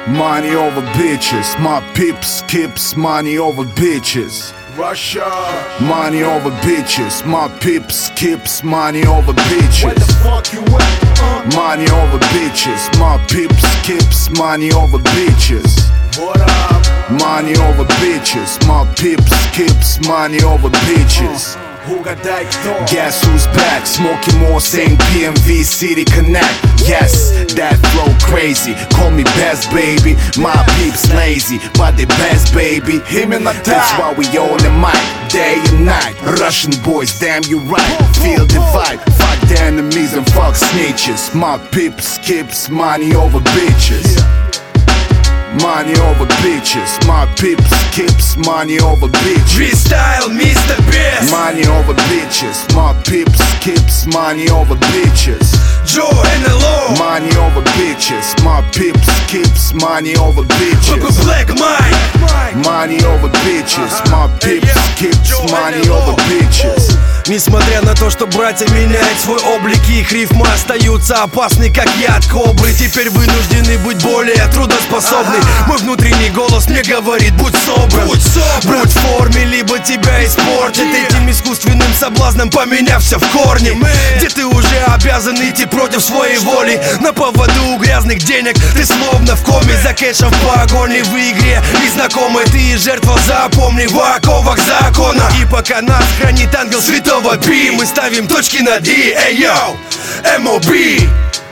Money over bitches, my pips skips money over bitches. Russia. Money over bitches, my pips skips money over bitches. Where the fuck you at? Money over bitches, my pips skips money over bitches. What up? Money over bitches, my pips skips money over bitches. Угадай, кто? Guess who's back? Smoking more, same PMV City Connect. Yes, that flow crazy. Call me best, baby. My peeps lazy, but they best, baby. Именно так. That's why we on the mic, day and night. Russian boys, damn you right. Feel the vibe. Fuck the enemies and fuck snitches. My peeps skips money over bitches. Money over bitches, my pips skips money over bitches. Freestyle, Mr. Best. Money over bitches, my pips skips money over bitches. Joe NLO. Money over bitches, my pips skips money over bitches. Black Mike. Money over bitches, my pips skips money over bitches. Несмотря на то, что братья меняют свой облик, их рифмы остаются опасны, как яд кобры. Теперь вынуждены быть более трудоспособны. Мой внутренний голос мне говорит: будь собран, будь в форме, либо тебя испортят этим искусственным соблазном, поменяв все в корне. Где ты уже обязан идти против своей воли, на поводу у грязных денег. Ты словно в коме, за кэшем в погоне, в игре незнакомой. Ты жертва, запомни, в оковах закона. И пока нас хранит ангел святого Пи, мы ставим точки над «и». Эй, йоу, M.O.B.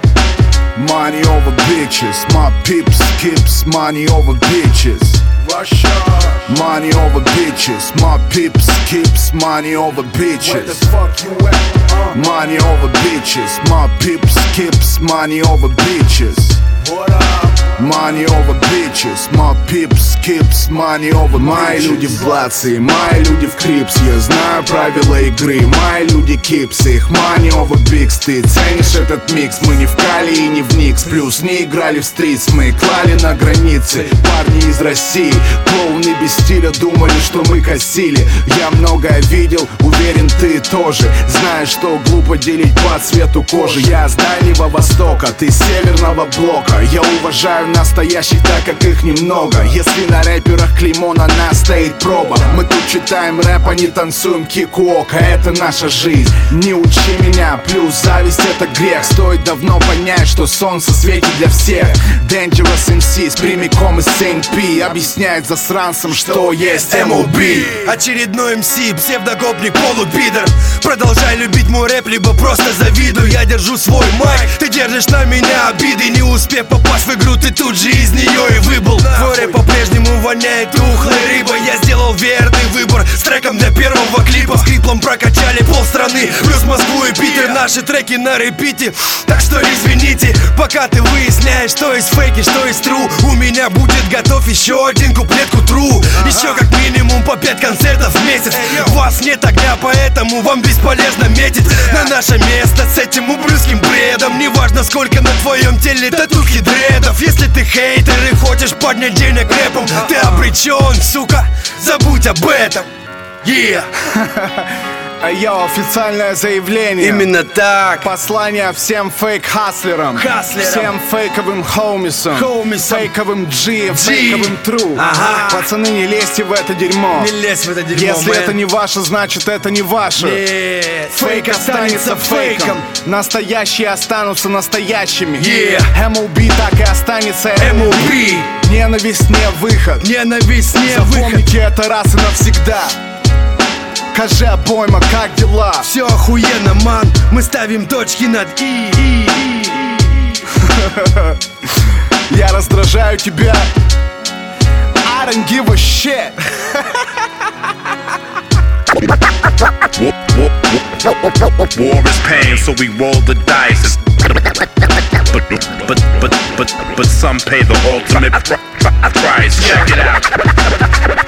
Money over bitches, my pips skips money over bitches. Russia. Money over bitches, my pips skips money over Where the bitches. fuck you at? Money over bitches, my pips skips money over bitches. What up? Money over bitches, my pips skips money over bitches. Мои люди в блатце, мои люди в крипс. Я знаю правила игры, мои люди кипсы. Их money over bigs. Ты ценишь этот микс, мы не в Кали и не в Никс. Плюс не играли в стритс, мы клали на границе. Парни из России, клоуны без стиля, думали, что мы косили. Я многое видел, уверен, ты тоже. Знаешь, что глупо делить по цвету кожи. Я с Дальнего Востока, ты с Северного блока. Я уважаю настоящих, так как их немного. Если на рэперах клеймо, на нас стоит проба. Мы тут читаем рэп, а не танцуем кик-уок. А это наша жизнь, не учи меня. Плюс зависть — это грех. Стоит давно понять, что солнце светит для всех. Dangerous MCs прямиком из St.P. объясняет засранцам, что есть M.O.B. Очередной МС, псевдогопник, полупидор. Продолжай любить мой рэп, либо просто завидуй. Я держу свой майк, ты держишь на меня обиды. Не успев попасть в игру, ты тут же из нее и выбыл. Твой рэп по-прежнему воняет тухлой рыбой. Я сделал верный выбор с треком для первого клипа. С криплом прокачали полстраны, плюс Москву и Питер. Наши треки на репите, так что извините. Пока ты выясняешь, что из фейки, что из тру, у меня будет готов еще один куплет к утру. Еще как минимум по 5 концертов в месяц. У вас нет огня, поэтому вам бесполезно метить на наше место с этим ублюдским бредом. Неважно, сколько на твоем теле татухи дредов. Если ты хейтер и хочешь поднять денег рэпом, ты обречен, сука, забудь об этом. Yeah. Йо, официальное заявление. Именно так. Послание всем фейк-хаслерам, всем фейковым хоумисам, фейковым G, фейковым True. Ага. Пацаны, не лезьте в это дерьмо. Не лезь в это дерьмо, если man. это не ваше, значит это не ваше. Нет. Фейк останется фейком. Настоящие останутся настоящими. Yeah. M.O.B. так и останется M.O.B. Ненависть не выход. Ненависть не выход. Запомните это раз и навсегда. Скажи обойма, как дела? Все охуенно, ман. Мы ставим точки над «и». Я раздражаю тебя. I don't give a shit. War is pain, so we roll the dice. But some pay the ultimate price. Check it out.